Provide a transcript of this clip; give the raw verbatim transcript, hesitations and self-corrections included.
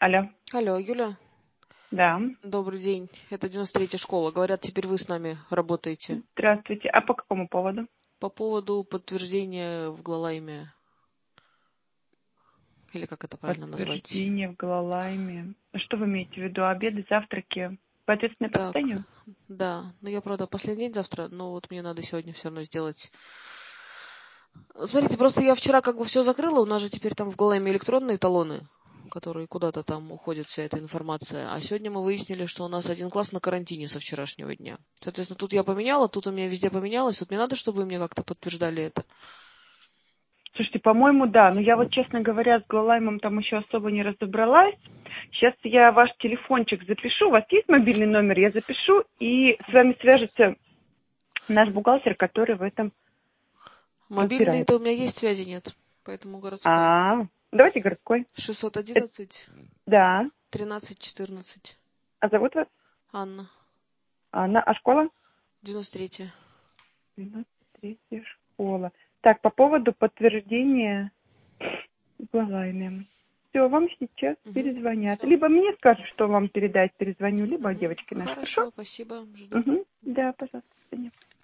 Алло. Алло, Юля. Да. Добрый день. Это девяносто третья школа. Говорят, теперь вы с нами работаете. Здравствуйте. А по какому поводу? По поводу подтверждения в Глалайме. Или как это правильно назвать? Подтверждение в Глалайме. Что вы имеете в виду? Обеды, завтраки? По ответственному Так, попаданию? да. Ну, я, правда, последний день завтра, но вот мне надо сегодня все равно сделать. Смотрите, просто я вчера как бы все закрыла. У нас же теперь там в Глалайме электронные талоны, которые куда-то там уходит вся эта информация. А сегодня мы выяснили, что у нас один класс на карантине со вчерашнего дня. Соответственно, тут я поменяла, тут у меня везде поменялось. Вот мне надо, чтобы вы мне как-то подтверждали это. Слушайте, по-моему, да. Но я вот, честно говоря, с Глалаймом там еще особо не разобралась. Сейчас я ваш телефончик запишу. У вас есть мобильный номер? Я запишу, и с вами свяжется наш бухгалтер, который в этом разбирается. Мобильный-то у меня есть, связи нет. Поэтому городской. А, давайте городской. шестьсот Это- одиннадцать Да. тринадцать четырнадцать. А зовут вас? Анна. Анна. А школа? девяносто третья. девяносто третья школа. Так, по поводу подтверждения в Глалайме. Все, вам сейчас Угу. перезвонят. Все. Либо мне скажут, что вам передать, перезвоню, либо Угу. девочке нашей. Хорошо? Хорошо, спасибо. Жду. Угу. Да, пожалуйста. До свидания.